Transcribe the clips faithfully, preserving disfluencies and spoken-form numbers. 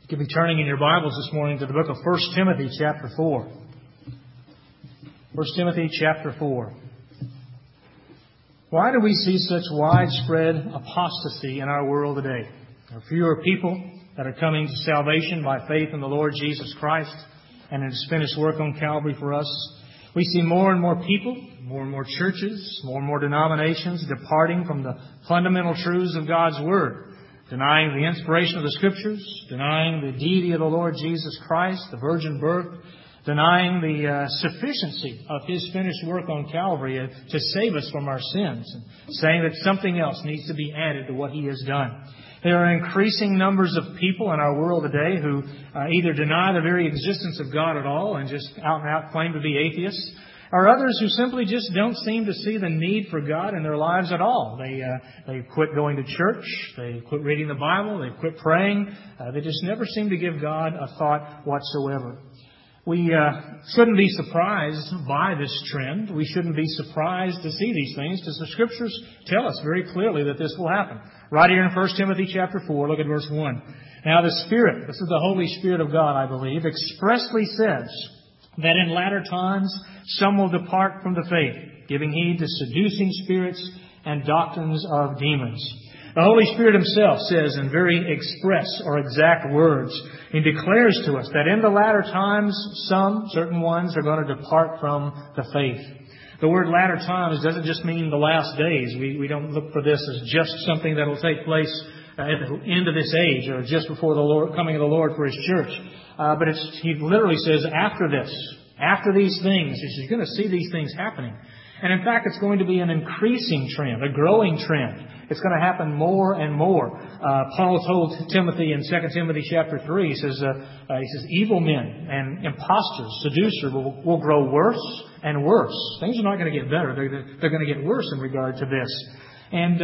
You could be turning in your Bibles this morning to the book of First Timothy chapter four. First Timothy chapter four. Why do we see such widespread apostasy in our world today? There are fewer people that are coming to salvation by faith in the Lord Jesus Christ and in His finished work on Calvary for us. We see more and more people, more and more churches, more and more denominations departing from the fundamental truths of God's Word. Denying the inspiration of the Scriptures, denying the deity of the Lord Jesus Christ, the virgin birth, denying the uh, sufficiency of His finished work on Calvary uh, to save us from our sins, and saying that something else needs to be added to what He has done. There are increasing numbers of people in our world today who uh, either deny the very existence of God at all and just out and out claim to be atheists, or others who simply just don't seem to see the need for God in their lives at all. They uh, they quit going to church, they quit reading the Bible, they quit praying. Uh, they just never seem to give God a thought whatsoever. We uh, shouldn't be surprised by this trend. We shouldn't be surprised to see these things, because the Scriptures tell us very clearly that this will happen. Right here in First Timothy chapter four, look at verse one. Now the Spirit, this is the Holy Spirit of God, I believe, expressly says that in latter times some will depart from the faith, giving heed to seducing spirits and doctrines of demons. The Holy Spirit Himself says in very express or exact words, He declares to us that in the latter times some, certain ones, are going to depart from the faith. The word latter times doesn't just mean the last days. We, we don't look for this as just something that will take place at the end of this age or just before the Lord, coming of the Lord for His church. Uh, but it's, He literally says after this, after these things, you're going to see these things happening. And in fact, it's going to be an increasing trend, a growing trend. It's going to happen more and more. Uh, Paul told Timothy in Second Timothy chapter three, he says, uh, uh, he says, evil men and impostors, seducers will, will grow worse and worse. Things are not going to get better. They're, they're going to get worse in regard to this. And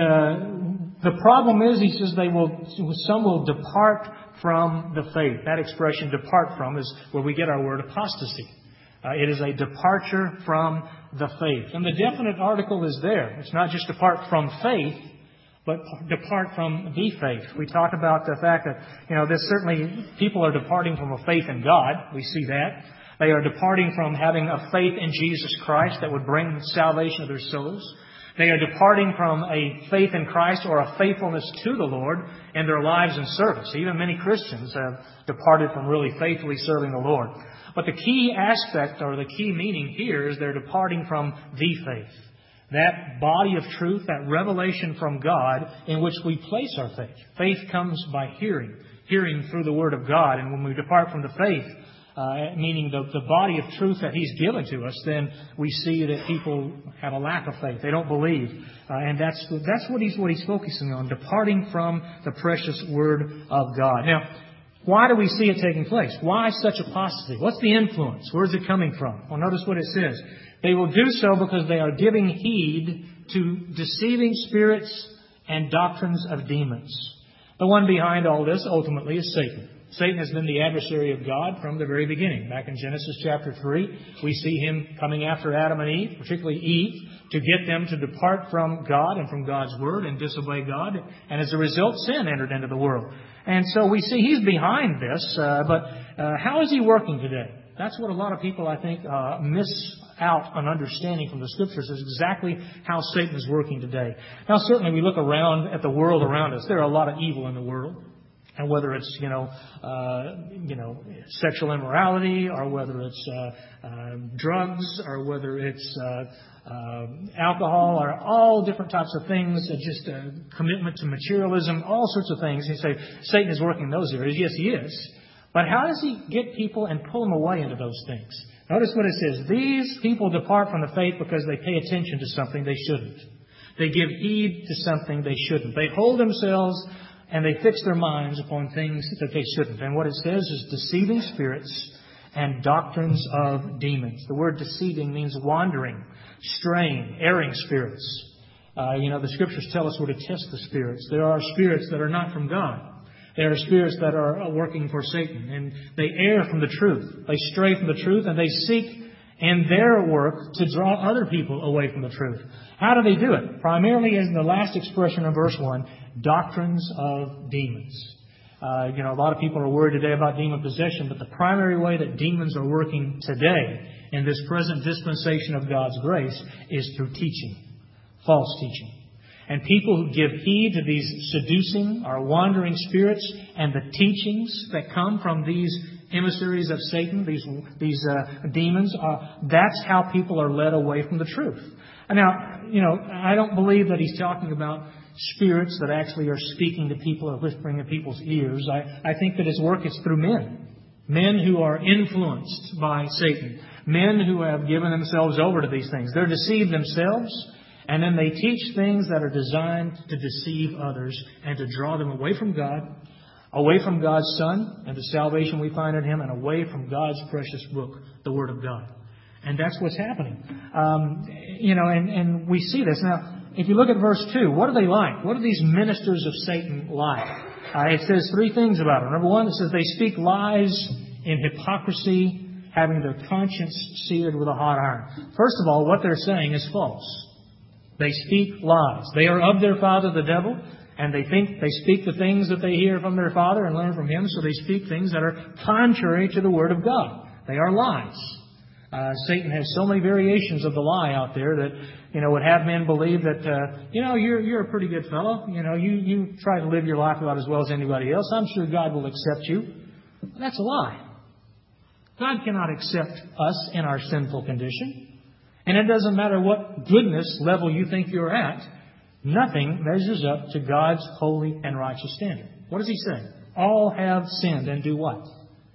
uh, the problem is, he says, they will, some will depart from the faith. That expression, depart from, is where we get our word apostasy. Uh, it is a departure from the faith. And the definite article is there. It's not just depart from faith, but depart from the faith. We talk about the fact that, you know, this certainly, people are departing from a faith in God. We see that. They are departing from having a faith in Jesus Christ that would bring salvation of their souls. They are departing from a faith in Christ or a faithfulness to the Lord in their lives and service. Even many Christians have departed from really faithfully serving the Lord. But the key aspect or the key meaning here is they're departing from the faith. That body of truth, that revelation from God in which we place our faith. Faith comes by hearing, hearing through the Word of God. And when we depart from the faith, uh, meaning the, the body of truth that He's given to us, then we see that people have a lack of faith. They don't believe. Uh, and that's, that's what he's, what he's focusing on, departing from the precious Word of God. Now, why do we see it taking place? Why such apostasy? What's the influence? Where's it coming from? Well, notice what it says. They will do so because they are giving heed to deceiving spirits and doctrines of demons. The one behind all this ultimately is Satan. Satan has been the adversary of God from the very beginning. Back in Genesis chapter three, we see him coming after Adam and Eve, particularly Eve, to get them to depart from God and from God's Word and disobey God. And as a result, sin entered into the world. And so we see he's behind this, uh, but uh, how is he working today? That's what a lot of people, I think, uh, miss out on understanding from the Scriptures, is exactly how Satan is working today. Now, certainly we look around at the world around us. There are a lot of evil in the world. And whether it's, you know, uh, you know, sexual immorality, or whether it's uh, uh, drugs, or whether it's uh, uh, alcohol, or all different types of things, uh, just a commitment to materialism, all sorts of things. You say Satan is working in those areas. Yes, he is. But how does he get people and pull them away into those things? Notice what it says. These people depart from the faith because they pay attention to something they shouldn't. They give heed to something they shouldn't. They hold themselves and they fix their minds upon things that they shouldn't. And what it says is deceiving spirits and doctrines of demons. The word deceiving means wandering, straying, erring spirits. Uh, you know, the Scriptures tell us we're to test the spirits. There are spirits that are not from God. There are spirits that are working for Satan. And they err from the truth. They stray from the truth, and they seek in their work to draw other people away from the truth. How do they do it? Primarily, as in the last expression of verse one, doctrines of demons. Uh, you know, a lot of people are worried today about demon possession, but the primary way that demons are working today in this present dispensation of God's grace is through teaching, false teaching. And people who give heed to these seducing or wandering spirits and the teachings that come from these emissaries of Satan, these these uh, demons, uh, that's how people are led away from the truth. And now, you know, I don't believe that he's talking about spirits that actually are speaking to people or whispering in people's ears. I, I think that his work is through men. Men who are influenced by Satan. Men who have given themselves over to these things. They're deceived themselves, and then they teach things that are designed to deceive others and to draw them away from God, away from God's Son and the salvation we find in Him, and away from God's precious book, the Word of God. And that's what's happening. Um, you know, and, and we see this. Now, if you look at verse two, what are they like? What are these ministers of Satan like? Uh, it says three things about them. Number one, it says they speak lies in hypocrisy, having their conscience seared with a hot iron. First of all, what they're saying is false. They speak lies. They are of their father, the devil, and they think they speak the things that they hear from their father and learn from him, so they speak things that are contrary to the Word of God. They are lies. Uh, Satan has so many variations of the lie out there that, you know, would have men believe that, uh, you know, you're you're a pretty good fellow. You know, you, you try to live your life about as well as anybody else. I'm sure God will accept you. That's a lie. God cannot accept us in our sinful condition. And it doesn't matter what goodness level you think you're at. Nothing measures up to God's holy and righteous standard. What does He say? All have sinned and do what?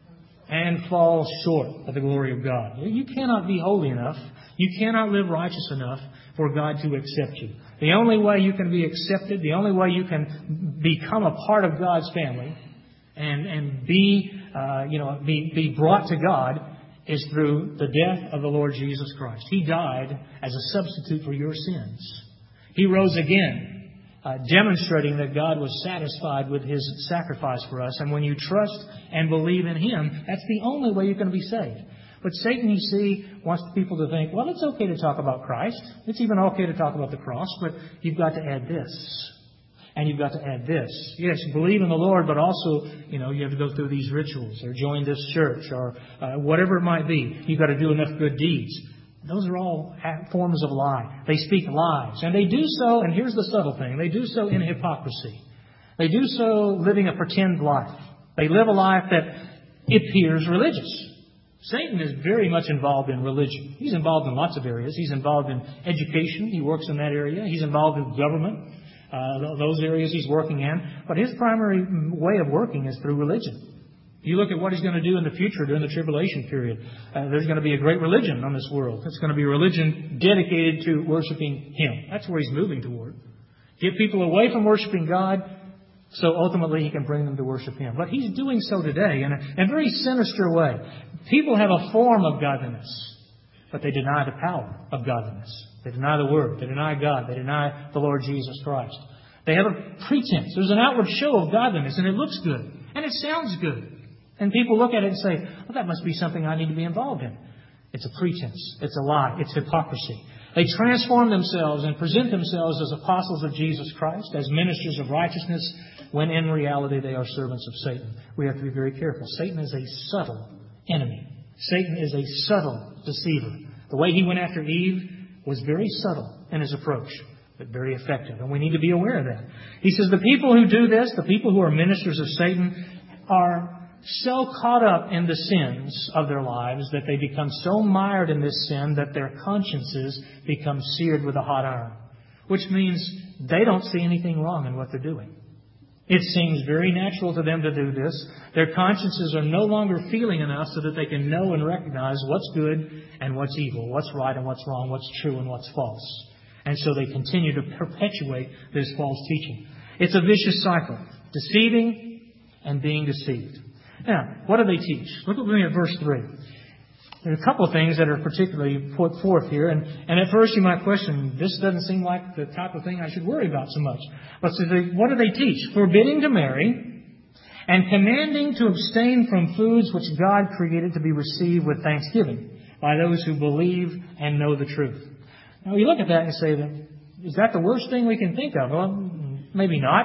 And fall short of the glory of God. You cannot be holy enough. You cannot live righteous enough for God to accept you. The only way you can be accepted, the only way you can become a part of God's family and, and be, uh, you know, be, be brought to God is through the death of the Lord Jesus Christ. He died as a substitute for your sins. He rose again, Uh, demonstrating that God was satisfied with His sacrifice for us. And when you trust and believe in Him, that's the only way you're going to be saved. But Satan, you see, wants people to think, well, it's okay to talk about Christ. It's even okay to talk about the cross, but you've got to add this. And you've got to add this. Yes, believe in the Lord, but also, you know, you have to go through these rituals or join this church or uh, whatever it might be. You've got to do enough good deeds. Those are all forms of lie. They speak lies. And they do so, and here's the subtle thing, they do so in hypocrisy. They do so living a pretend life. They live a life that appears religious. Satan is very much involved in religion. He's involved in lots of areas. He's involved in education. He works in that area. He's involved in government. Uh, those areas he's working in. But his primary way of working is through religion. You look at what He's going to do in the future during the tribulation period. Uh, there's going to be a great religion on this world. It's going to be a religion dedicated to worshiping Him. That's where He's moving toward. Get people away from worshiping God so ultimately He can bring them to worship Him. But He's doing so today in a, in a very sinister way. People have a form of godliness, but they deny the power of godliness. They deny the Word. They deny God. They deny the Lord Jesus Christ. They have a pretense. There's an outward show of godliness, and it looks good. And it sounds good. And people look at it and say, well, that must be something I need to be involved in. It's a pretense. It's a lie. It's hypocrisy. They transform themselves and present themselves as apostles of Jesus Christ, as ministers of righteousness, when in reality they are servants of Satan. We have to be very careful. Satan is a subtle enemy. Satan is a subtle deceiver. The way he went after Eve was very subtle in his approach, but very effective. And we need to be aware of that. He says the people who do this, the people who are ministers of Satan, are so caught up in the sins of their lives that they become so mired in this sin that their consciences become seared with a hot iron. Which means they don't see anything wrong in what they're doing. It seems very natural to them to do this. Their consciences are no longer feeling enough so that they can know and recognize what's good and what's evil, what's right and what's wrong, what's true and what's false. And so they continue to perpetuate this false teaching. It's a vicious cycle. Deceiving and being deceived. Now, what do they teach? Look with me at verse three. There are a couple of things that are particularly put forth here. And, and at first you might question, this doesn't seem like the type of thing I should worry about so much. But so they, what do they teach? Forbidding to marry and commanding to abstain from foods which God created to be received with thanksgiving by those who believe and know the truth. Now you look at that and say, is that the worst thing we can think of? Well, maybe not.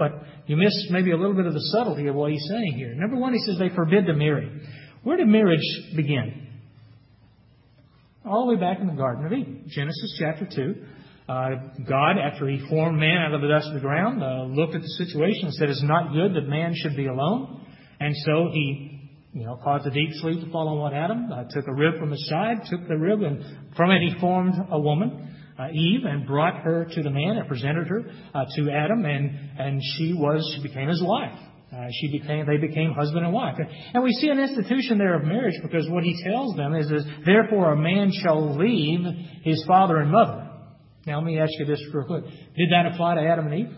but you miss maybe a little bit of the subtlety of what he's saying here. Number one, he says they forbid to marry. Where did marriage begin? All the way back in the Garden of Eden. Genesis chapter two. Uh, God, after He formed man out of the dust of the ground, uh, looked at the situation and said, it's not good that man should be alone. And so He, you know, caused a deep sleep to fall on what Adam, uh, took a rib from his side, took the rib, and from it He formed a woman, uh, Eve, and brought her to the man and presented her uh, to Adam, and, and she was, she became his wife. Uh, she became, they became husband and wife. And we see an institution there of marriage because what He tells them is, is therefore a man shall leave his father and mother. Now let me ask you this real quick. Did that apply to Adam and Eve?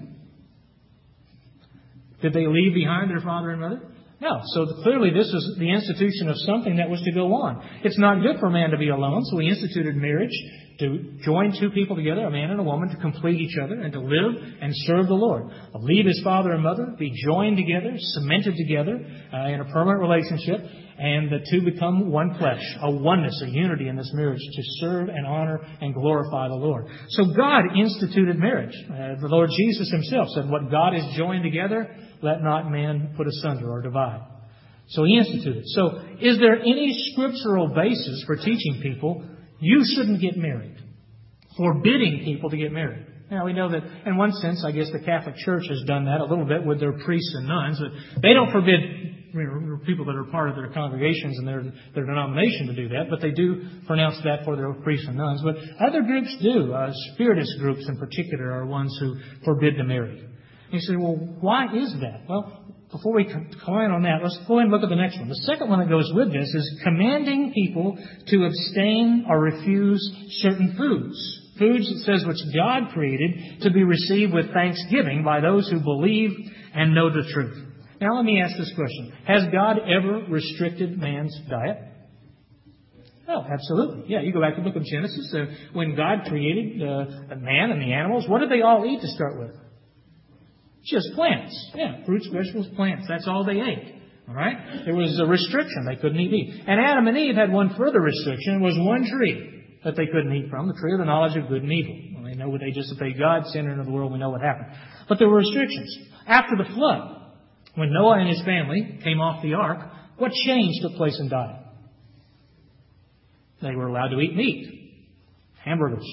Did they leave behind their father and mother? No. So clearly this is the institution of something that was to go on. It's not good for a man to be alone, so He instituted marriage to join two people together, a man and a woman, to complete each other and to live and serve the Lord. Leave his father and mother, be joined together, cemented together uh, in a permanent relationship, and the two become one flesh, a oneness, a unity in this marriage to serve and honor and glorify the Lord. So God instituted marriage. Uh, the Lord Jesus Himself said, what God has joined together, let not man put asunder or divide. So He instituted. So is there any scriptural basis for teaching people you shouldn't get married? Forbidding people to get married. Now, we know that in one sense, I guess the Catholic Church has done that a little bit with their priests and nuns. But they don't forbid you know, people that are part of their congregations and their, their denomination to do that, but they do pronounce that for their priests and nuns. But other groups do. Uh, Spiritist groups in particular are ones who forbid to marry. And you say, well, why is that? Well, before we comment on that, let's go ahead and look at the next one. The second one that goes with this is commanding people to abstain or refuse certain foods. Foods, it says, which God created to be received with thanksgiving by those who believe and know the truth. Now let me ask this question. Has God ever restricted man's diet? Oh, absolutely. Yeah, you go back to the book of Genesis. Uh, when God created uh, the man and the animals, what did they all eat to start with? Just plants. Yeah, fruits, vegetables, plants. That's all they ate. All right? There was a restriction. They couldn't eat meat. And Adam and Eve had one further restriction. It was one tree that they couldn't eat from, the tree of the knowledge of good and evil. Well, they know what they disobeyed God, sin into the world. We know what happened. But there were restrictions. After the flood, when Noah and his family came off the ark, what change took place in diet? They were allowed to eat meat, hamburgers,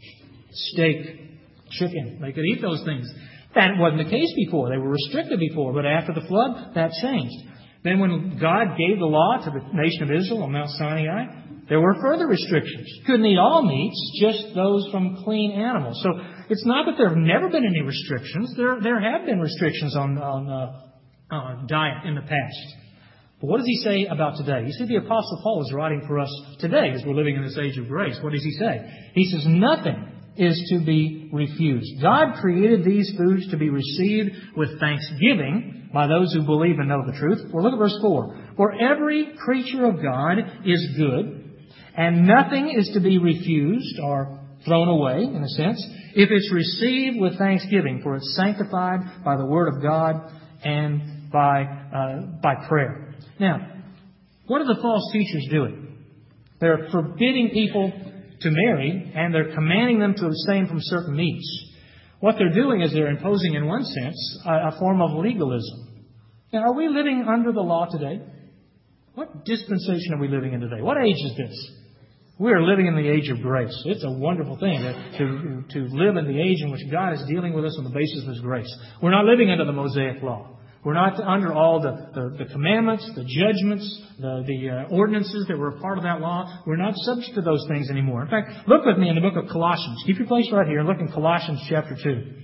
steak, chicken. They could eat those things. That wasn't the case before. They were restricted before, but after the flood, that changed. Then when God gave the law to the nation of Israel on Mount Sinai, there were further restrictions. Couldn't eat all meats, just those from clean animals. So it's not that there have never been any restrictions. There there have been restrictions on, on uh, uh, diet in the past. But what does he say about today? You see, the Apostle Paul is writing for us today as we're living in this age of grace. What does he say? He says, nothing is to be refused. God created these foods to be received with thanksgiving by those who believe and know the truth. Well, look at verse four. For every creature of God is good, and nothing is to be refused or thrown away, in a sense, if it's received with thanksgiving, for it's sanctified by the Word of God and by uh, by prayer. Now, what are the false teachers doing? They're forbidding people to marry, and they're commanding them to abstain from certain meats. What they're doing is they're imposing, in one sense, a, a form of legalism. Now, are we living under the law today? What dispensation are we living in today? What age is this? We are living in the age of grace. It's a wonderful thing to, to, to live in the age in which God is dealing with us on the basis of His grace. We're not living under the Mosaic law. We're not under all the, the, the commandments, the judgments, the, the uh, ordinances that were a part of that law. We're not subject to those things anymore. In fact, look with me in the book of Colossians. Keep your place right here and look in Colossians chapter two.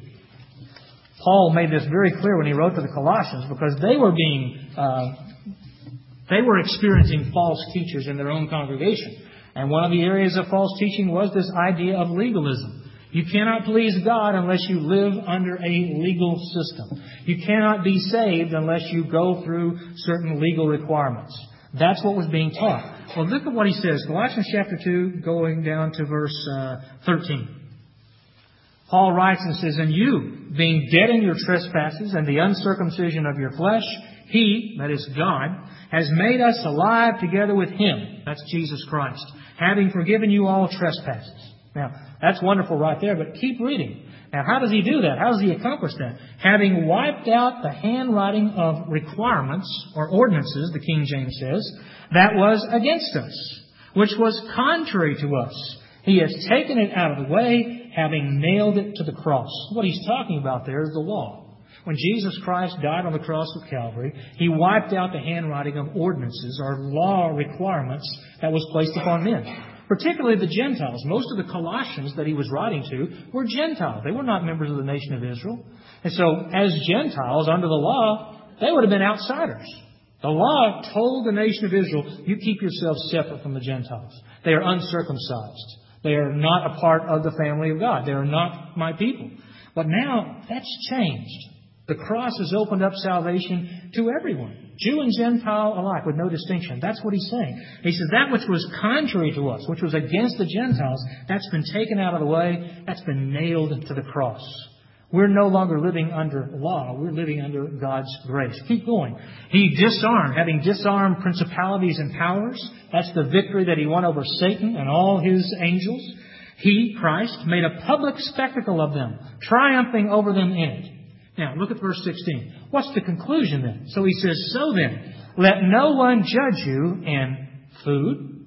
Paul made this very clear when he wrote to the Colossians because they were being, uh, they were experiencing false teachers in their own congregation. And one of the areas of false teaching was this idea of legalism. You cannot please God unless you live under a legal system. You cannot be saved unless you go through certain legal requirements. That's what was being taught. Well, look at what he says. Colossians chapter two, going down to verse uh, thirteen. Paul writes and says, and you, being dead in your trespasses and the uncircumcision of your flesh, He, that is God, has made us alive together with Him. That's Jesus Christ. Having forgiven you all trespasses. Now, that's wonderful right there, but keep reading. Now, how does He do that? How does He accomplish that? Having wiped out the handwriting of requirements, or ordinances, the King James says, that was against us, which was contrary to us. He has taken it out of the way, having nailed it to the cross. What He's talking about there is the law. When Jesus Christ died on the cross of Calvary, He wiped out the handwriting of ordinances, or law requirements, that was placed upon men. Particularly the Gentiles. Most of the Colossians that He was writing to were Gentiles. They were not members of the nation of Israel. And so, as Gentiles, under the law, they would have been outsiders. The law told the nation of Israel, you keep yourselves separate from the Gentiles. They are uncircumcised. They are not a part of the family of God. They are not my people. But now, that's changed. The cross has opened up salvation to everyone, Jew and Gentile alike, with no distinction. That's what He's saying. He says that which was contrary to us, which was against the Gentiles, that's been taken out of the way. That's been nailed to the cross. We're no longer living under law. We're living under God's grace. Keep going. He disarmed, having disarmed principalities and powers. That's the victory that He won over Satan and all his angels. He, Christ, made a public spectacle of them, triumphing over them in it. Now, look at verse sixteen. What's the conclusion then? So He says, so then, let no one judge you in food,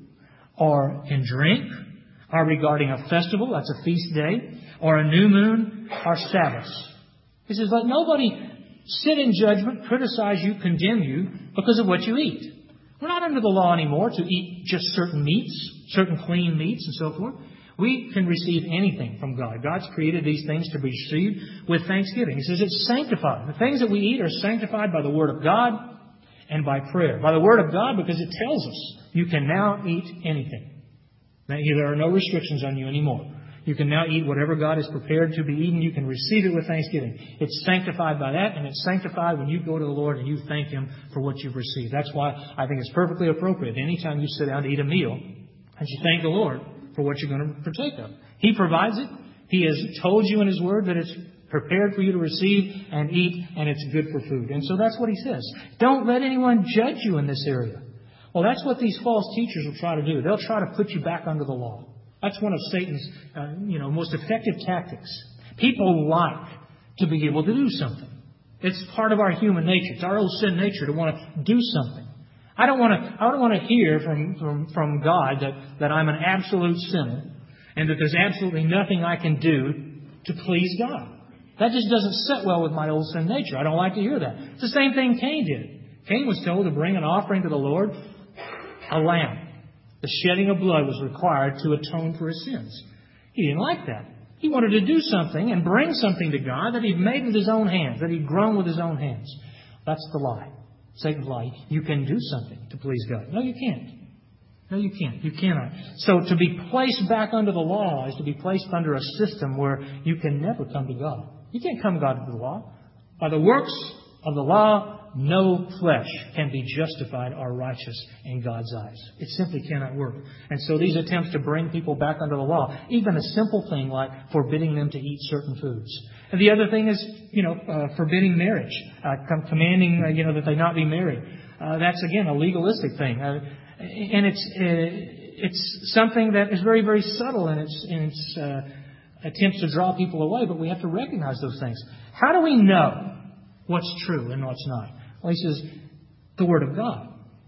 or in drink, or regarding a festival, that's a feast day, or a new moon, or Sabbaths. He says, let nobody sit in judgment, criticize you, condemn you, because of what you eat. We're not under the law anymore to eat just certain meats, certain clean meats and so forth. We can receive anything from God. God's created these things to be received with thanksgiving. He says it's sanctified. The things that we eat are sanctified by the Word of God and by prayer. By the Word of God, because it tells us you can now eat anything. Now, there are no restrictions on you anymore. You can now eat whatever God has prepared to be eaten. You can receive it with thanksgiving. It's sanctified by that, and it's sanctified when you go to the Lord and you thank Him for what you've received. That's why I think it's perfectly appropriate anytime you sit down to eat a meal and you thank the Lord for what you're going to partake of. He provides it. He has told you in His Word that it's prepared for you to receive and eat, and it's good for food. And so that's what He says. Don't let anyone judge you in this area. Well, that's what these false teachers will try to do. They'll try to put you back under the law. That's one of Satan's, uh, you know, most effective tactics. People like to be able to do something. It's part of our human nature. It's our old sin nature to want to do something. I don't want to. I don't want to hear from, from, from God that, that I'm an absolute sinner and that there's absolutely nothing I can do to please God. That just doesn't sit well with my old sin nature. I don't like to hear that. It's the same thing Cain did. Cain was told to bring an offering to the Lord, a lamb. The shedding of blood was required to atone for his sins. He didn't like that. He wanted to do something and bring something to God that He'd made with His own hands, that He'd grown with His own hands. That's the lie. Satan's lie. You can do something to please God. No, you can't. No, you can't. You cannot. So to be placed back under the law is to be placed under a system where you can never come to God. You can't come to God through the law. By the works of the law, no flesh can be justified or righteous in God's eyes. It simply cannot work. And so these attempts to bring people back under the law, even a simple thing like forbidding them to eat certain foods. And the other thing is, you know, uh, forbidding marriage, uh, com- commanding, uh, you know, that they not be married. Uh, that's, again, a legalistic thing. Uh, and it's uh, it's something that is very, very subtle in its, in its uh, attempts to draw people away, but we have to recognize those things. How do we know what's true and what's not? Well, he says, the Word of God.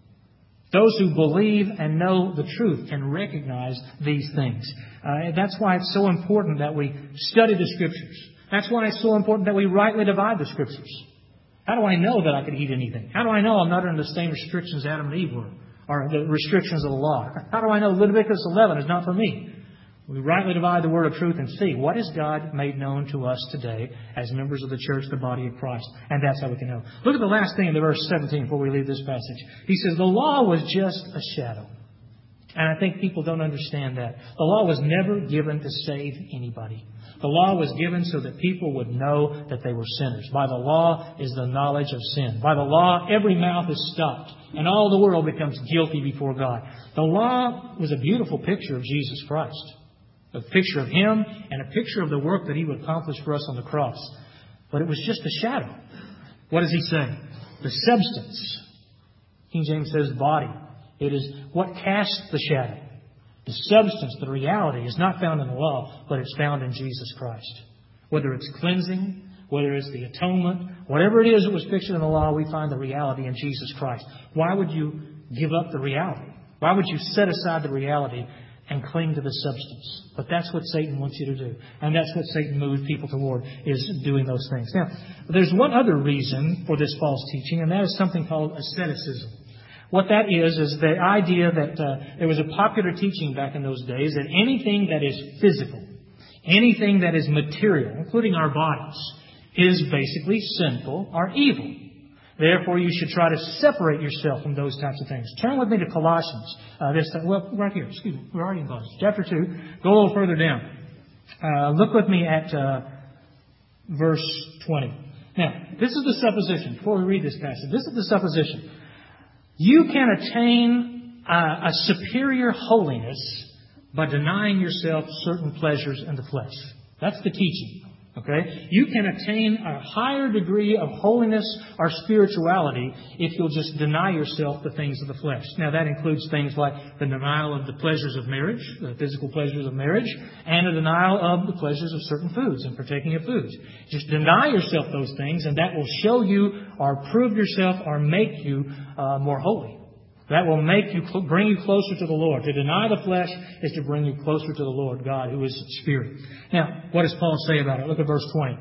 Those who believe and know the truth can recognize these things. Uh, that's why it's so important that we study the Scriptures. That's why it's so important that we rightly divide the Scriptures. How do I know that I could eat anything? How do I know I'm not under the same restrictions Adam and Eve were? Or the restrictions of the law? How do I know Leviticus eleven is not for me? We rightly divide the word of truth and see what has God made known to us today as members of the church, the body of Christ. And that's how we can know. Look at the last thing in the verse seventeen before we leave this passage. He says, the law was just a shadow. And I think people don't understand that. The law was never given to save anybody. The law was given so that people would know that they were sinners. By the law is the knowledge of sin. By the law, every mouth is stopped, and all the world becomes guilty before God. The law was a beautiful picture of Jesus Christ. A picture of Him and a picture of the work that He would accomplish for us on the cross. But it was just a shadow. What does He say? The substance. King James says body. It is what casts the shadow. The substance, the reality, is not found in the law, but it's found in Jesus Christ. whether it's cleansing, whether it's the atonement, whatever it is that was pictured in the law, we find the reality in Jesus Christ. Why would you give up the reality? Why would you set aside the reality and cling to the substance? But that's what Satan wants you to do. And that's what Satan moves people toward, is doing those things. Now, there's one other reason for this false teaching, and that is something called asceticism. What that is, is the idea that uh, there was a popular teaching back in those days that anything that is physical, anything that is material, including our bodies, is basically sinful or evil. Therefore, you should try to separate yourself from those types of things. Turn with me to Colossians. Uh, this, well, right here. Excuse me. We're already in Colossians. Chapter two. Go a little further down. Uh, look with me at uh, verse twenty. Now, this is the supposition. Before we read this passage, this is the supposition. You can attain uh, a superior holiness by denying yourself certain pleasures in the flesh. That's the teaching. Okay? You can attain a higher degree of holiness or spirituality if you'll just deny yourself the things of the flesh. Now, that includes things like the denial of the pleasures of marriage, the physical pleasures of marriage, and a denial of the pleasures of certain foods and partaking of foods. Just deny yourself those things, and that will show you or prove yourself or make you uh, more holy. That will make you, bring you closer to the Lord. To deny the flesh is to bring you closer to the Lord God, who is Spirit. Now, what does Paul say about it? Look at verse twenty.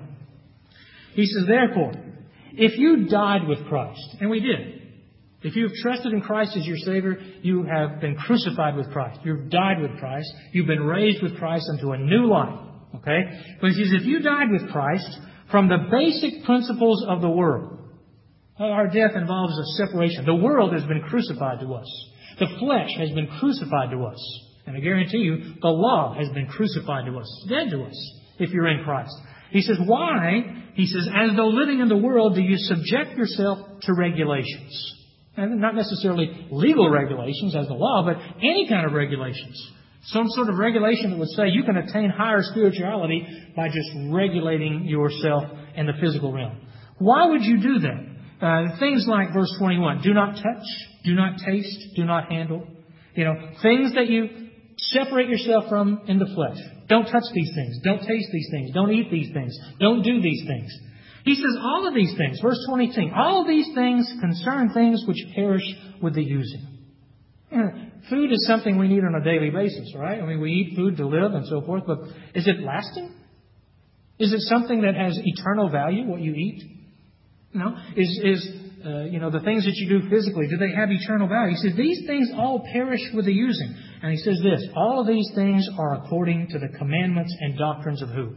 He says, therefore, if you died with Christ, and we did. If you've trusted in Christ as your Savior, you have been crucified with Christ. You've died with Christ. You've been raised with Christ unto a new life. Okay? But he says, if you died with Christ from the basic principles of the world, our death involves a separation. The world has been crucified to us. The flesh has been crucified to us. And I guarantee you, the law has been crucified to us. It's dead to us if you're in Christ. He says, why? He says, as though living in the world, do you subject yourself to regulations? And not necessarily legal regulations as the law, but any kind of regulations. Some sort of regulation that would say you can attain higher spirituality by just regulating yourself in the physical realm. Why would you do that? Uh, things like verse twenty-one, do not touch, do not taste, do not handle. You know, things that you separate yourself from in the flesh. Don't touch these things. Don't taste these things. Don't eat these things. Don't do these things. He says all of these things, verse twenty-two, all of these things concern things which perish with the using. You know, food is something we need on a daily basis, right? I mean, we eat food to live and so forth, but is it lasting? Is it something that has eternal value, what you eat? You know, is, is uh, you know, the things that you do physically, do they have eternal value? He says, these things all perish with the using. And he says this, all of these things are according to the commandments and doctrines of who?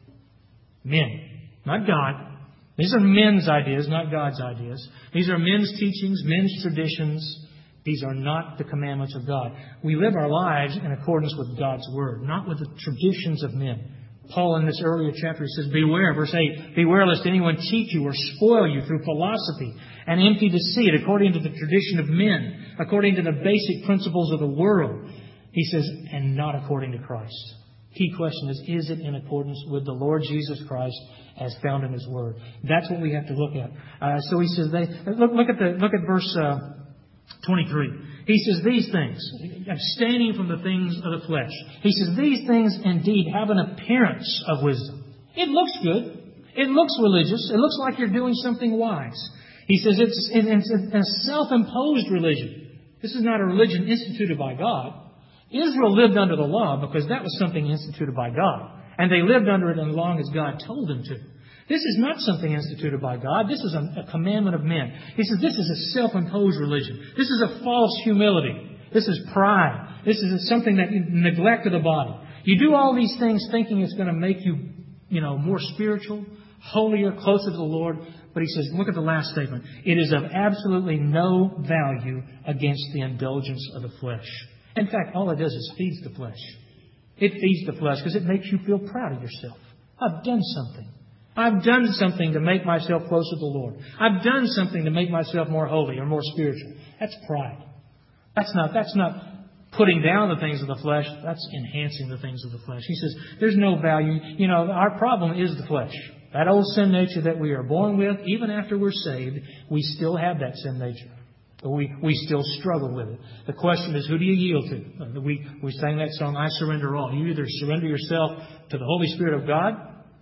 Men, not God. These are men's ideas, not God's ideas. These are men's teachings, men's traditions. These are not the commandments of God. We live our lives in accordance with God's Word, not with the traditions of men. Paul in this earlier chapter he says, beware, verse eight, beware lest anyone cheat you or spoil you through philosophy and empty deceit according to the tradition of men, according to the basic principles of the world. He says, and not according to Christ. Key question is, is it in accordance with the Lord Jesus Christ as found in His Word? That's what we have to look at. Uh, so he says, they look, look at the look at verse uh, twenty-three. He says, these things, abstaining from the things of the flesh. He says, these things indeed have an appearance of wisdom. It looks good. It looks religious. It looks like you're doing something wise. He says it's, it's a self-imposed religion. This is not a religion instituted by God. Israel lived under the law because that was something instituted by God. And they lived under it as long as God told them to. This is not something instituted by God. This is a, a commandment of men. He says this is a self-imposed religion. This is a false humility. This is pride. This is something that you neglect of the body. You do all these things thinking it's going to make you, you know, more spiritual, holier, closer to the Lord. But he says, look at the last statement. It is of absolutely no value against the indulgence of the flesh. In fact, all it does is feeds the flesh. It feeds the flesh because it makes you feel proud of yourself. I've done something. I've done something to make myself closer to the Lord. I've done something to make myself more holy or more spiritual. That's pride. That's not, that's not putting down the things of the flesh. That's enhancing the things of the flesh. He says, there's no value. You know, our problem is the flesh. That old sin nature that we are born with, even after we're saved, we still have that sin nature. We, we still struggle with it. The question is, who do you yield to? We, we sang that song, I Surrender All. You either surrender yourself to the Holy Spirit of God,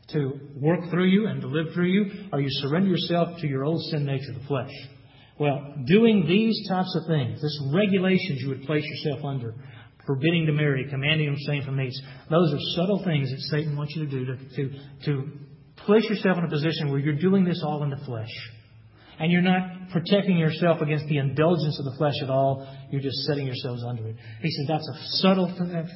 to work through you and to live through you, or you surrender yourself to your old sin nature, the flesh. Well, doing these types of things, this regulations you would place yourself under, forbidding to marry, commanding abstain from meats, those are subtle things that Satan wants you to do to, to, to place yourself in a position where you're doing this all in the flesh. And you're not protecting yourself against the indulgence of the flesh at all. You're just setting yourselves under it. He says that's a subtle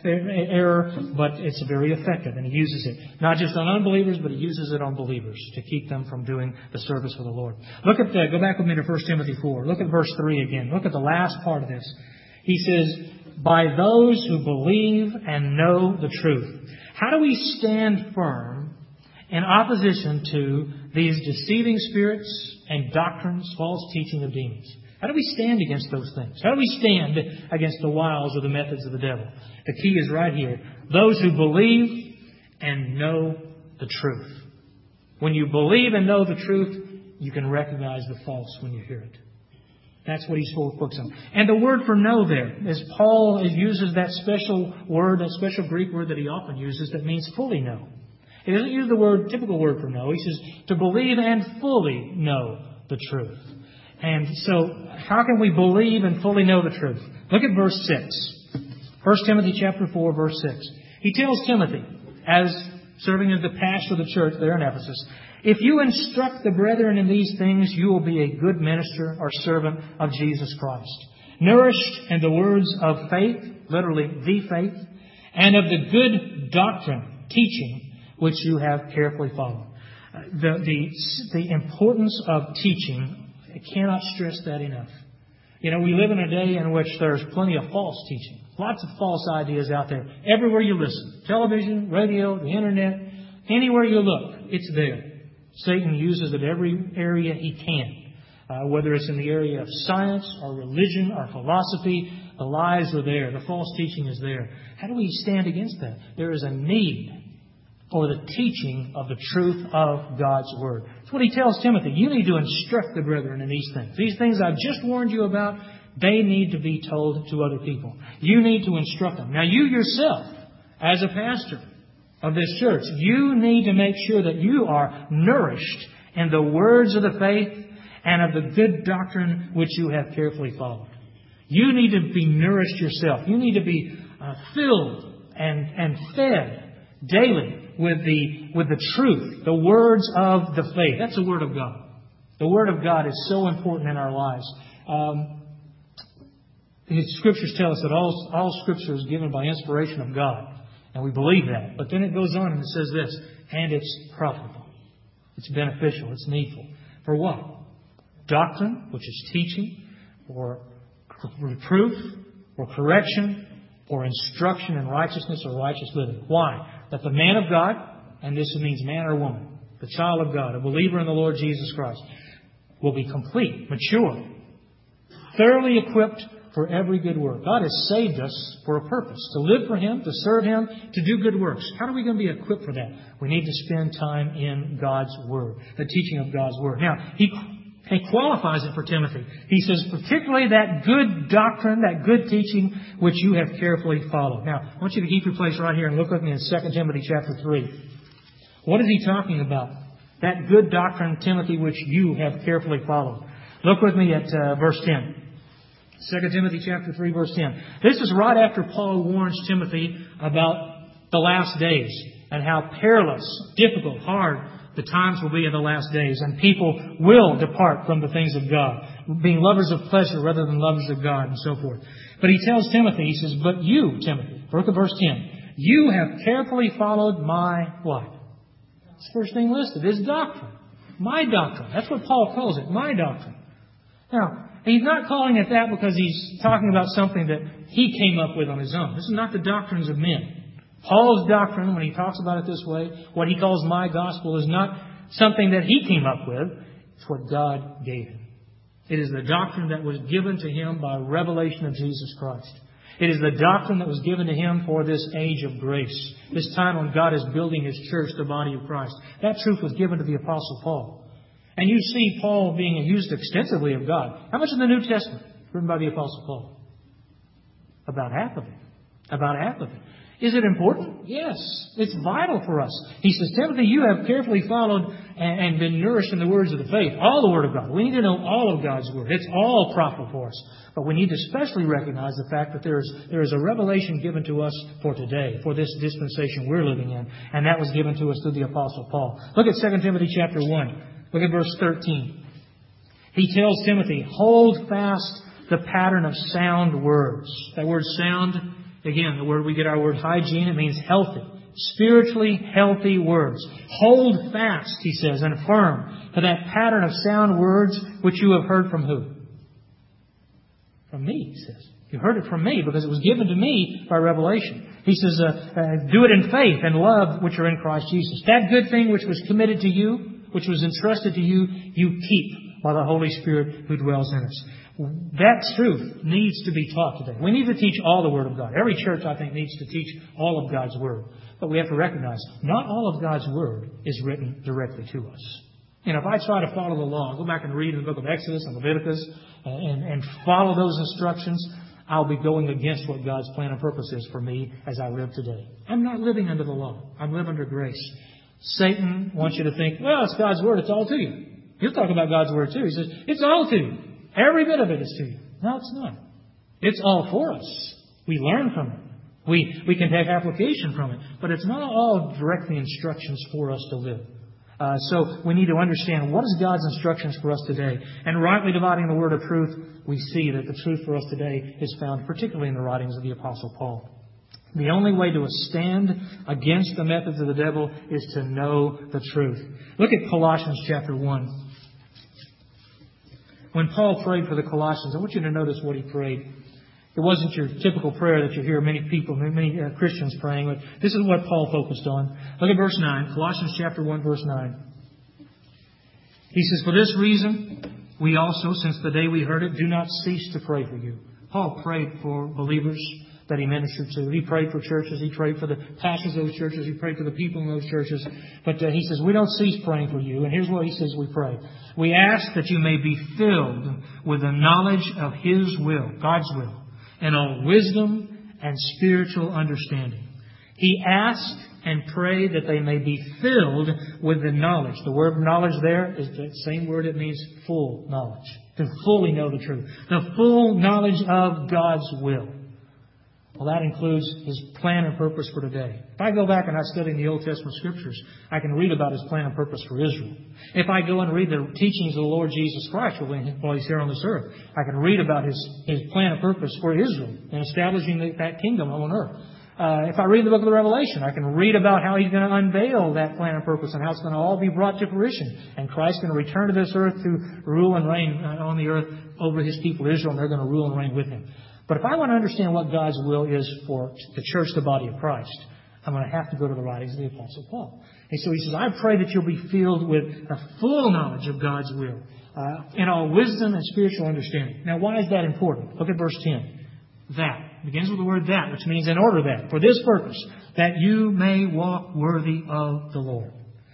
error, but it's very effective. And He uses it not just on unbelievers, but He uses it on believers to keep them from doing the service for the Lord. Look at the, go back with me to First Timothy four. Look at verse three again. Look at the last part of this. He says, by those who believe and know the truth. How do we stand firm in opposition to these deceiving spirits and doctrines, false teaching of demons? How do we stand against those things? How do we stand against the wiles or the methods of the devil? The key is right here. Those who believe and know the truth. When you believe and know the truth, you can recognize the false when you hear it. That's what he's focused on. And the word for know there, as Paul uses that special word, that special Greek word that he often uses that means fully know. He doesn't use the word, typical word for know. He says to believe and fully know the truth. And so, how can we believe and fully know the truth? Look at verse six. First Timothy chapter four, verse six. He tells Timothy, as serving as the pastor of the church there in Ephesus, if you instruct the brethren in these things, you will be a good minister or servant of Jesus Christ, nourished in the words of faith, literally the faith, and of the good doctrine, teaching, which you have carefully followed. The, the, the importance of teaching, I cannot stress that enough. You know, we live in a day in which there's plenty of false teaching. Lots of false ideas out there. Everywhere you listen. Television, radio, the internet, anywhere you look, it's there. Satan uses it every area he can. Uh, whether it's in the area of science or religion or philosophy, the lies are there. The false teaching is there. How do we stand against that? There is a need for the teaching of the truth of God's Word. That's what he tells Timothy. You need to instruct the brethren in these things. These things I've just warned you about, they need to be told to other people. You need to instruct them. Now you yourself, as a pastor of this church, you need to make sure that you are nourished in the words of the faith and of the good doctrine which you have carefully followed. You need to be nourished yourself. You need to be uh, filled and, and fed daily with the, with the truth, the words of the faith. That's the Word of God. The Word of God is so important in our lives. Um, the Scriptures tell us that all, all Scripture is given by inspiration of God. And we believe that. But then it goes on and it says this, and it's profitable. It's beneficial. It's needful. For what? Doctrine, which is teaching, or reproof, or correction, or instruction in righteousness or righteous living. Why? That the man of God, and this means man or woman, the child of God, a believer in the Lord Jesus Christ, will be complete, mature, thoroughly equipped for every good work. God has saved us for a purpose, to live for Him, to serve Him, to do good works. How are we going to be equipped for that? We need to spend time in God's Word, the teaching of God's Word. Now, He He qualifies it for Timothy. He says, particularly that good doctrine, that good teaching, which you have carefully followed. Now, I want you to keep your place right here and look with me in Second Timothy chapter three. What is he talking about? That good doctrine, Timothy, which you have carefully followed. Look with me at uh, verse ten. Second Timothy chapter three, verse ten. This is right after Paul warns Timothy about the last days and how perilous, difficult, hard the times will be in the last days, and people will depart from the things of God, being lovers of pleasure rather than lovers of God, and so forth. But he tells Timothy, he says, but you, Timothy, look at verse ten, you have carefully followed my what? It's the first thing listed, is doctrine. My doctrine. That's what Paul calls it, my doctrine. Now, he's not calling it that because he's talking about something that he came up with on his own. This is not the doctrines of men. Paul's doctrine, when he talks about it this way, what he calls my gospel, is not something that he came up with. It's what God gave him. It is the doctrine that was given to him by revelation of Jesus Christ. It is the doctrine that was given to him for this age of grace, this time when God is building His church, the body of Christ. That truth was given to the Apostle Paul. And you see Paul being used extensively of God. How much of the New Testament written by the Apostle Paul? About half of it. About half of it. Is it important? Yes. It's vital for us. He says, Timothy, you have carefully followed and, and been nourished in the words of the faith. All the Word of God. We need to know all of God's Word. It's all profitable for us. But we need to especially recognize the fact that there is, there is a revelation given to us for today, for this dispensation we're living in. And that was given to us through the Apostle Paul. Look at Second Timothy chapter one. Look at verse thirteen. He tells Timothy, hold fast the pattern of sound words. That word sound, again, the word we get our word hygiene, it means healthy. Spiritually healthy words. Hold fast, he says, and firm to that pattern of sound words which you have heard from who? From me, he says. You heard it from me because it was given to me by revelation. He says, uh, uh, do it in faith and love which are in Christ Jesus. That good thing which was committed to you, which was entrusted to you, you keep by the Holy Spirit who dwells in us. That truth needs to be taught today. We need to teach all the Word of God. Every church, I think, needs to teach all of God's Word. But we have to recognize, not all of God's Word is written directly to us. You know, if I try to follow the law, go back and read in the book of Exodus and Leviticus and, and follow those instructions, I'll be going against what God's plan and purpose is for me as I live today. I'm not living under the law. I'm living under grace. Satan wants you to think, well, it's God's Word. It's all to you. He'll talk about God's Word too. He says, it's all to you. Every bit of it is to you. No, it's not. It's all for us. We learn from it. We, we can take application from it. But it's not all directly instructions for us to live. Uh, so we need to understand what is God's instructions for us today. And rightly dividing the word of truth, we see that the truth for us today is found particularly in the writings of the Apostle Paul. The only way to stand against the methods of the devil is to know the truth. Look at Colossians chapter one. When Paul prayed for the Colossians, I want you to notice what he prayed. It wasn't your typical prayer that you hear many people, many uh, Christians praying, but this is what Paul focused on. Look at verse nine, Colossians chapter one, verse nine. He says, for this reason, we also, since the day we heard it, do not cease to pray for you. Paul prayed for believers that he ministered to. He prayed for churches. He prayed for the pastors of those churches. He prayed for the people in those churches. But uh, he says, we don't cease praying for you. And here's what he says we pray. We ask that you may be filled with the knowledge of His will, God's will, and all wisdom and spiritual understanding. He asked and prayed that they may be filled with the knowledge. The word knowledge there is the same word. It means full knowledge. To fully know the truth. The full knowledge of God's will. Well, that includes His plan and purpose for today. If I go back and I study the Old Testament Scriptures, I can read about His plan and purpose for Israel. If I go and read the teachings of the Lord Jesus Christ while He's here on this earth, I can read about His, His plan and purpose for Israel and establishing that kingdom on earth. Uh, if I read the book of the Revelation, I can read about how He's going to unveil that plan and purpose and how it's going to all be brought to fruition. And Christ's going to return to this earth to rule and reign on the earth over His people Israel, and they're going to rule and reign with Him. But if I want to understand what God's will is for the church, the body of Christ, I'm going to have to go to the writings of the Apostle Paul. And so he says, I pray that you'll be filled with a full knowledge of God's will, uh, in all wisdom and spiritual understanding. Now, why is that important? Look at verse ten. That. It begins with the word that, which means in order that, for this purpose, that you may walk worthy of the Lord,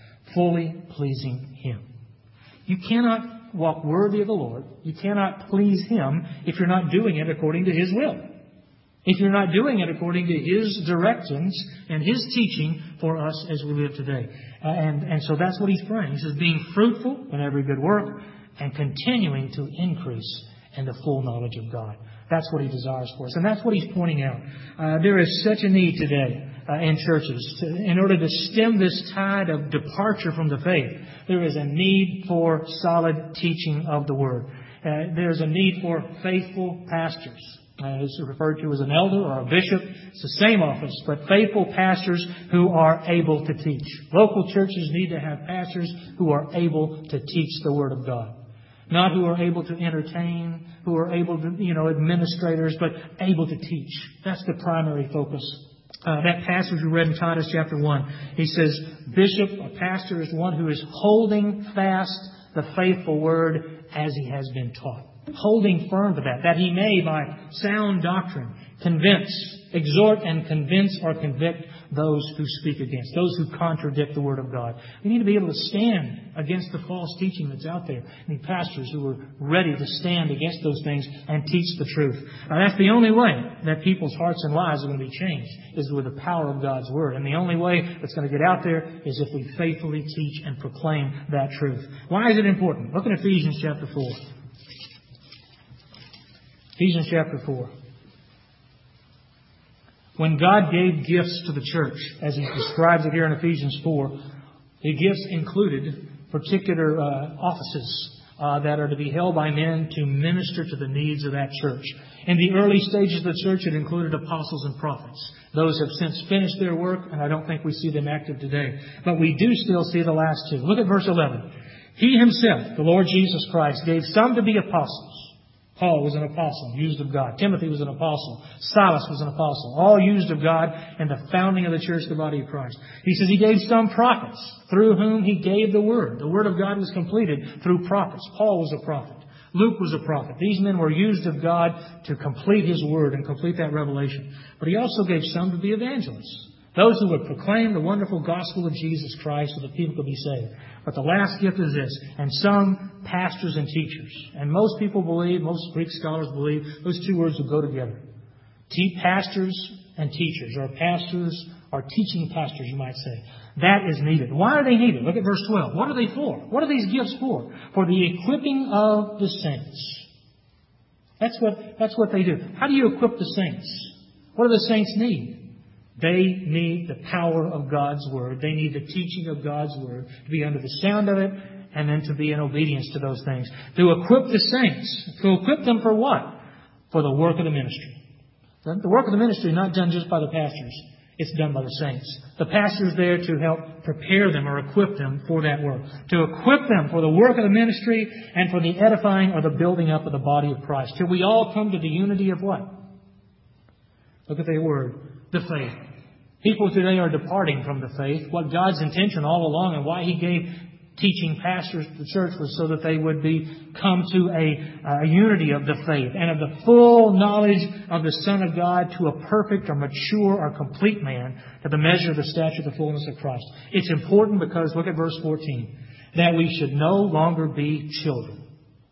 fully pleasing Him. You cannot walk worthy of the Lord. You cannot please Him if you're not doing it according to His will. If you're not doing it according to His directions and His teaching for us as we live today. Uh, and, and so that's what he's praying. He says, being fruitful in every good work and continuing to increase in the full knowledge of God. That's what he desires for us. And that's what he's pointing out. Uh, there is such a need today uh, in churches. To, in order to stem this tide of departure from the faith, there is a need for solid teaching of the Word. Uh, there's a need for faithful pastors. Uh, it's referred to as an elder or a bishop. It's the same office, but faithful pastors who are able to teach. Local churches need to have pastors who are able to teach the Word of God. Not who are able to entertain, who are able to, you know, administrators, but able to teach. That's the primary focus. Uh, that passage we read in Titus chapter one, he says, bishop or pastor is one who is holding fast the faithful word as he has been taught. holding firm to that, that he may, by sound doctrine, convince, exhort and convince or convict those who speak against, those who contradict the Word of God. We need to be able to stand against the false teaching that's out there. We need pastors who are ready to stand against those things and teach the truth. Now, that's the only way that people's hearts and lives are going to be changed, is with the power of God's Word. And the only way that's going to get out there is if we faithfully teach and proclaim that truth. Why is it important? Look at Ephesians chapter four. Ephesians chapter four. When God gave gifts to the church, as He describes it here in Ephesians four, the gifts included particular uh, offices uh, that are to be held by men to minister to the needs of that church. In the early stages of the church, it included apostles and prophets. Those have since finished their work, and I don't think we see them active today. But we do still see the last two. Look at verse eleven. He Himself, the Lord Jesus Christ, gave some to be apostles. Paul was an apostle, used of God. Timothy was an apostle. Silas was an apostle. All used of God in the founding of the church, the body of Christ. He says He gave some prophets, through whom He gave the Word. The Word of God was completed through prophets. Paul was a prophet. Luke was a prophet. These men were used of God to complete His Word and complete that revelation. But He also gave some to be evangelists. Those who would proclaim the wonderful gospel of Jesus Christ so that people could be saved. But the last gift is this, and some pastors and teachers. And most people believe, most Greek scholars believe, those two words will go together. Te- pastors and teachers, or pastors, or teaching pastors, you might say. That is needed. Why are they needed? Look at verse twelve. What are they for? What are these gifts for? For the equipping of the saints. That's what, that's what they do. How do you equip the saints? What do the saints need? They need the power of God's Word. They need the teaching of God's Word to be under the sound of it and then to be in obedience to those things. To equip the saints. To equip them for what? For the work of the ministry. The work of the ministry is not done just by the pastors. It's done by the saints. The pastor is there to help prepare them or equip them for that work. To equip them for the work of the ministry and for the edifying or the building up of the body of Christ. Till we all come to the unity of what? Look at the word. The faith. People today are departing from the faith. What God's intention all along and why He gave teaching pastors to the church was so that they would be come to a, a unity of the faith and of the full knowledge of the Son of God, to a perfect or mature or complete man, to the measure of the stature of the fullness of Christ. It's important because, look at verse fourteen, that we should no longer be children.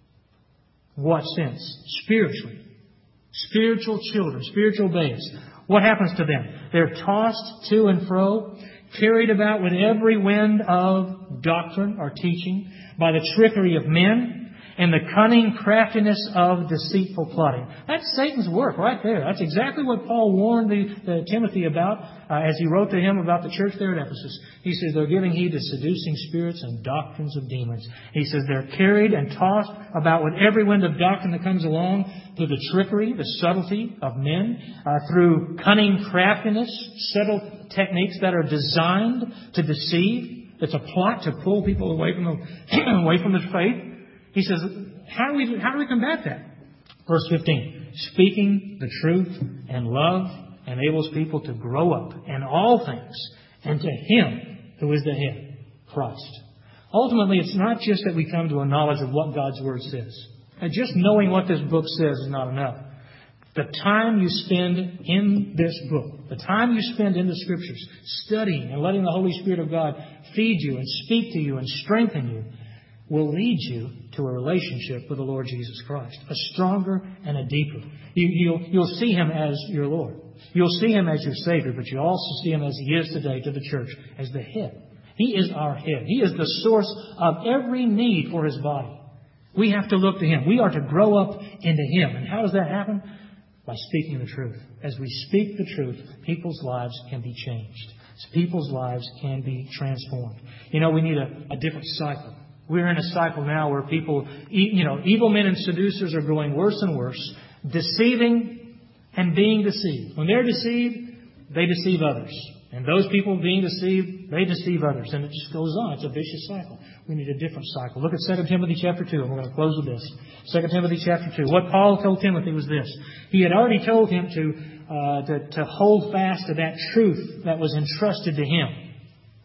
In what sense? Spiritually. Spiritual children, spiritual babes. What happens to them? They're tossed to and fro, carried about with every wind of doctrine or teaching, by the trickery of men and the cunning craftiness of deceitful plotting. That's Satan's work right there. That's exactly what Paul warned the, the Timothy about uh, as he wrote to him about the church there at Ephesus. He says they're giving heed to seducing spirits and doctrines of demons. He says they're carried and tossed about with every wind of doctrine that comes along, through the trickery, the subtlety of men, uh, through cunning craftiness, subtle techniques that are designed to deceive. It's a plot to pull people away from the, away from the faith. He says, how do we, how do we combat that? Verse fifteen, speaking the truth and love enables people to grow up in all things and to Him who is the head, Christ. Ultimately, it's not just that we come to a knowledge of what God's Word says. And just knowing what this book says is not enough. The time you spend in this book, the time you spend in the Scriptures, studying and letting the Holy Spirit of God feed you and speak to you and strengthen you, will lead you to a relationship with the Lord Jesus Christ. A stronger and a deeper. You, you'll, you'll see Him as your Lord. You'll see Him as your Savior, but you'll also see Him as He is today to the church, as the head. He is our head. He is the source of every need for His body. We have to look to Him. We are to grow up into Him. And how does that happen? By speaking the truth. As we speak the truth, people's lives can be changed. People's lives can be transformed. You know, we need a, a different cycle. We're in a cycle now where people, you know, evil men and seducers are growing worse and worse, deceiving and being deceived. When they're deceived, they deceive others. And those people being deceived, they deceive others. And it just goes on. It's a vicious cycle. We need a different cycle. Look at Second Timothy chapter two, and we're going to close with this. Second Timothy chapter two. What Paul told Timothy was this. He had already told him to, uh, to, to hold fast to that truth that was entrusted to him.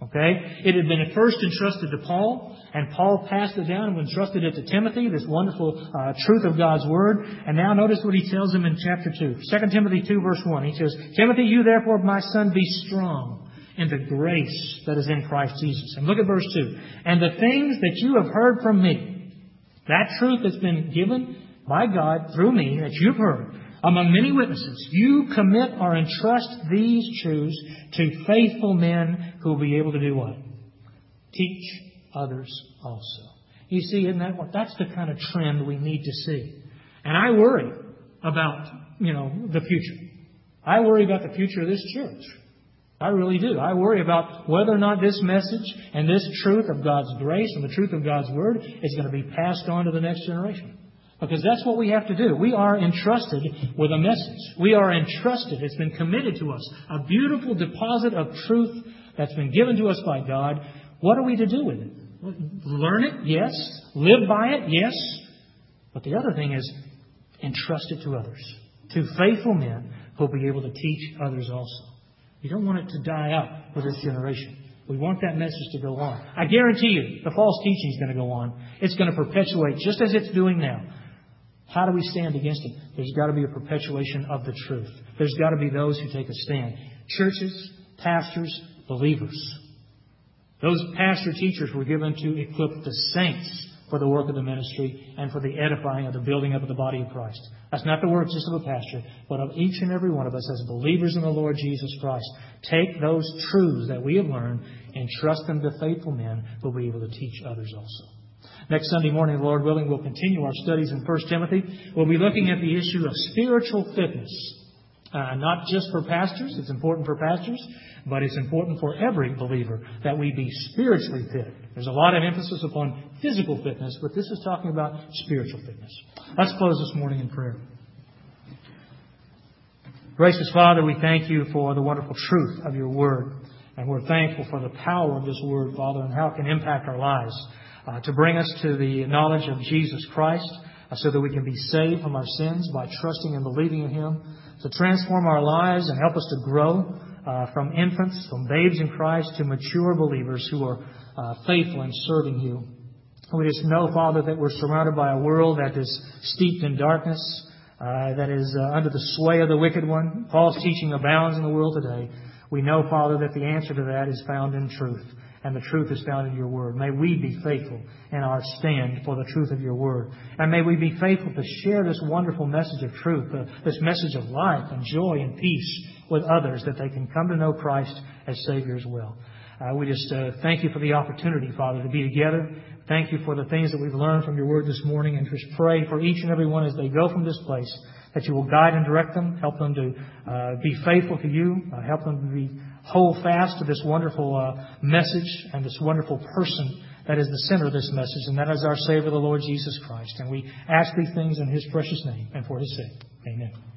Okay? It had been at first entrusted to Paul, and Paul passed it down and entrusted it to Timothy, this wonderful uh, truth of God's Word. And now notice what he tells him in chapter two. Second Timothy two, verse one. He says, Timothy, you therefore, my son, be strong in the grace that is in Christ Jesus. And look at verse two. And the things that you have heard from me, that truth that's been given by God through me, that you've heard, among many witnesses, you commit or entrust these truths to faithful men who will be able to do what? Teach others also. You see, isn't that what? That's the kind of trend we need to see. And I worry about, you know, the future. I worry about the future of this church. I really do. I worry about whether or not this message and this truth of God's grace and the truth of God's Word is going to be passed on to the next generation. Because that's what we have to do. We are entrusted with a message. We are entrusted. It's been committed to us. A beautiful deposit of truth that's been given to us by God. What are we to do with it? Learn it? Yes. Live by it? Yes. But the other thing is entrust it to others. To faithful men who will be able to teach others also. You don't want it to die out with this generation. We want that message to go on. I guarantee you, the false teaching is going to go on. It's going to perpetuate just as it's doing now. How do we stand against it? There's got to be a perpetuation of the truth. There's got to be those who take a stand. Churches, pastors, believers. Those pastor teachers were given to equip the saints for the work of the ministry and for the edifying of the building up of the body of Christ. That's not the work just of a pastor, but of each and every one of us as believers in the Lord Jesus Christ. Take those truths that we have learned and trust them to faithful men who will be able to teach others also. Next Sunday morning, Lord willing, we'll continue our studies in First Timothy. We'll be looking at the issue of spiritual fitness. Uh, not just for pastors. It's important for pastors, but it's important for every believer that we be spiritually fit. There's a lot of emphasis upon physical fitness, but this is talking about spiritual fitness. Let's close this morning in prayer. Gracious Father, we thank you for the wonderful truth of your Word. And we're thankful for the power of this Word, Father, and how it can impact our lives. Uh, to bring us to the knowledge of Jesus Christ uh, so that we can be saved from our sins by trusting and believing in Him. To transform our lives and help us to grow uh, from infants, from babes in Christ to mature believers who are uh, faithful in serving you. We just know, Father, that we're surrounded by a world that is steeped in darkness, uh, that is uh, under the sway of the wicked one. Paul's teaching abounds in the world today. We know, Father, that the answer to that is found in truth. And the truth is found in your Word. May we be faithful in our stand for the truth of your Word. And may we be faithful to share this wonderful message of truth, uh, this message of life and joy and peace with others, that they can come to know Christ as Savior as well. Uh, we just uh, thank you for the opportunity, Father, to be together. Thank you for the things that we've learned from your Word this morning. And just pray for each and every one as they go from this place, that you will guide and direct them, help them to uh, be faithful to you, uh, help them to be hold fast to this wonderful uh, message and this wonderful person that is the center of this message, and that is our Savior, the Lord Jesus Christ. And we ask these things in His precious name and for His sake. Amen.